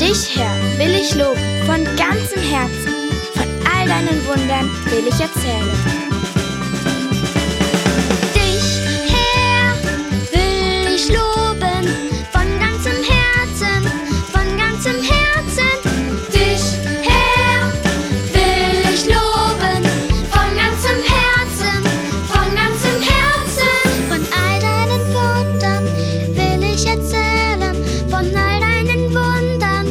Dich, Herr, will ich loben, von ganzem Herzen. Von all deinen Wundern will ich erzählen.